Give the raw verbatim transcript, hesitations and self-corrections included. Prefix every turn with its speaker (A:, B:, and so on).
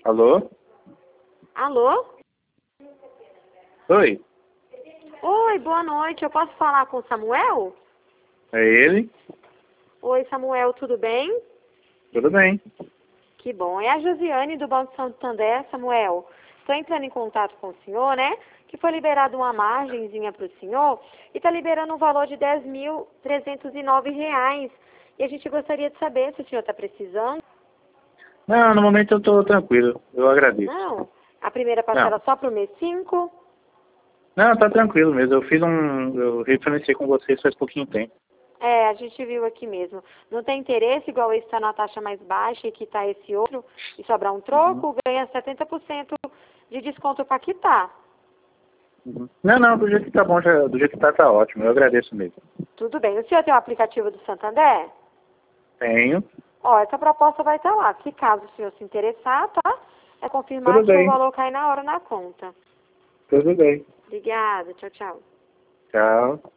A: Alô?
B: Alô?
A: Oi,
B: Oi, boa noite. Eu posso falar com o Samuel?
A: é ele?
B: Oi, Samuel, tudo bem?
A: Tudo bem.
B: Que bom. É a Josiane do Banco Santander, Samuel. Estou entrando em contato com o senhor, né? Que foi liberado uma margenzinha para o senhor e está liberando um valor de dez mil trezentos e nove reais. E a gente gostaria de saber se o senhor está precisando.
A: Não, no momento eu estou tranquilo. Eu agradeço.
B: Não. A primeira
A: Não,
B: parcela só para o mês cinco.
A: não, tá tranquilo mesmo. Eu fiz um... Eu referenciei com vocês faz pouquinho tempo.
B: É, a gente viu aqui mesmo. Não tem interesse, igual esse está na taxa mais baixa e que está esse outro, e sobrar um
A: Uhum.
B: troco, ganha setenta por cento de desconto para quitar.
A: Uhum. Não, não, do jeito que tá bom, já, do jeito que tá, tá ótimo. Eu agradeço mesmo.
B: Tudo bem. O senhor tem o aplicativo do Santander?
A: Tenho.
B: Ó, essa proposta vai estar lá. Se caso o senhor se interessar, tá? É confirmar
A: Tudo
B: que o
A: bem,
B: valor cai na hora na conta.
A: tudo bem.
B: Obrigada. Tchau, tchau.
A: Tchau.